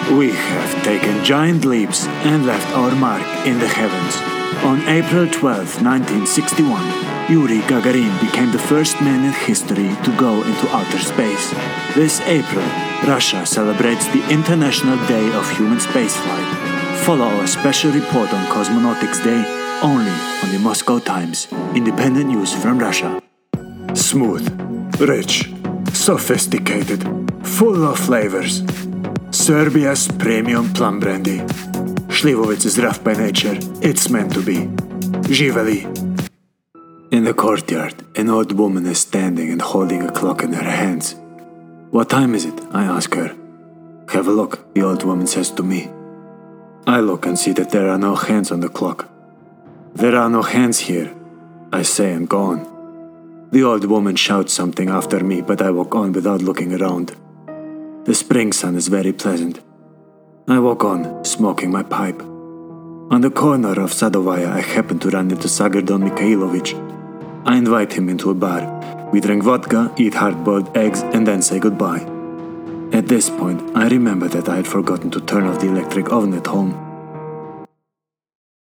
We have taken giant leaps and left our mark in the heavens. On April 12, 1961, Yuri Gagarin became the first man in history to go into outer space. This April, Russia celebrates the International Day of Human Spaceflight. Follow a special report on Cosmonautics Day only on the Moscow Times, independent news from Russia. Smooth, rich, sophisticated, full of flavors. Serbia's premium plum brandy. Slivovitz is rough by nature. It's meant to be. Živeli. In the courtyard, an old woman is standing and holding a clock in her hands. What time is it? I ask her. Have a look, the old woman says to me. I look and see that there are no hands on the clock. There are no hands here, I say and go on. The old woman shouts something after me, but I walk on without looking around. The spring sun is very pleasant. I walk on, smoking my pipe. On the corner of Sadovaya, I happen to run into Sagardon Mikhailovich. I invite him into a bar. We drink vodka, eat hard-boiled eggs, and then say goodbye. At this point, I remember that I had forgotten to turn off the electric oven at home.